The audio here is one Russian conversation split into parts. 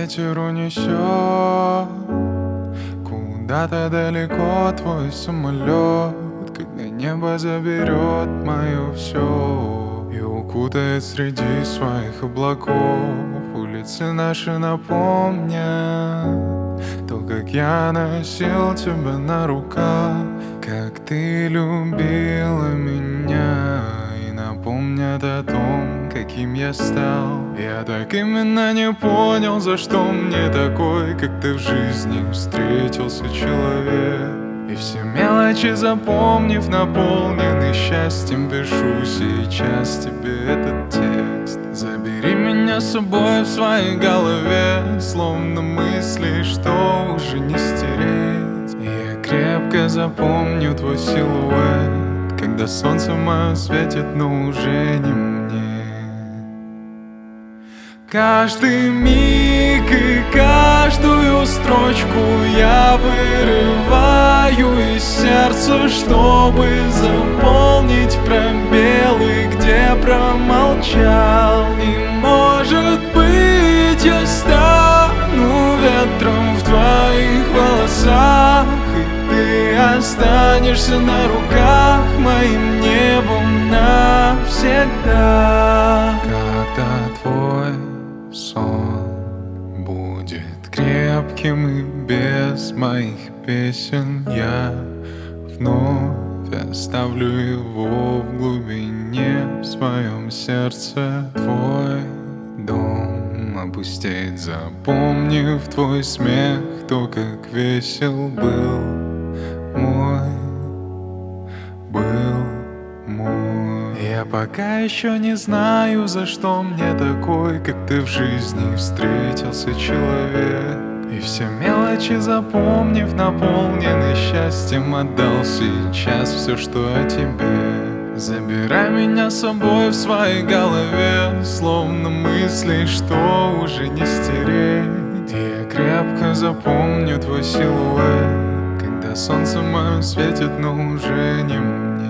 ветер унесет куда-то далеко твой самолет, когда небо заберет мое все и укутает среди своих облаков. Улицы наши напомнят то, как я носил тебя на руках, как ты любила меня, и напомнят о том, каким я стал. Я так именно не понял, за что мне такой, как ты в жизни встретился человек. И все мелочи запомнив, наполненный счастьем, пишу сейчас тебе этот текст. Забери меня с собой в своей голове, словно мысли, что уже не стереть. И я крепко запомню твой силуэт, когда солнце мое светит, но уже не мне. Каждый миг и каждую строчку я вырываю из сердца, чтобы заполнить пробелы, где промолчал. И может быть я стану ветром в твоих волосах, и ты останешься на руках моим небом навсегда. Когда твой сон будет крепким и без моих песен, я вновь оставлю его в глубине, в своем сердце. Твой дом опустеет, запомнив твой смех, то, как весел был мой. Я пока еще не знаю, за что мне такой, как ты в жизни встретился человек. И все мелочи запомнив, наполненный счастьем, отдал сейчас все, что о тебе. Забирай меня с собой в своей голове, словно мысли, что уже не стереть. И я крепко запомню твой силуэт, когда солнце мое светит, но уже не мне.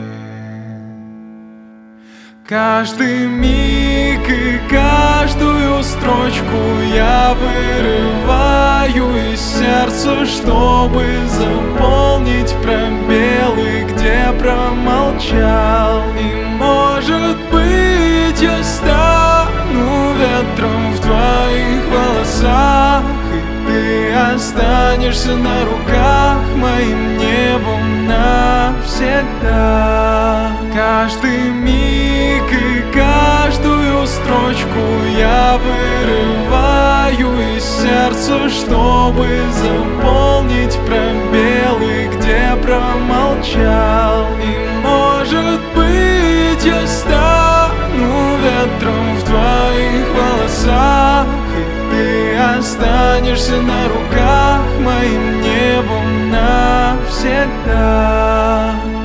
Каждый миг и каждую строчку я вырываю из сердца, чтобы заполнить пробелы, где промолчал. И может быть я стану ветром в твоих волосах, и ты останешься на руках моим небом навсегда. Каждый миг и каждую строчку я вырываю из сердца, чтобы заполнить пробелы, где промолчал. И может быть я стану ветром в твоих волосах, и ты останешься на руках моим небом навсегда.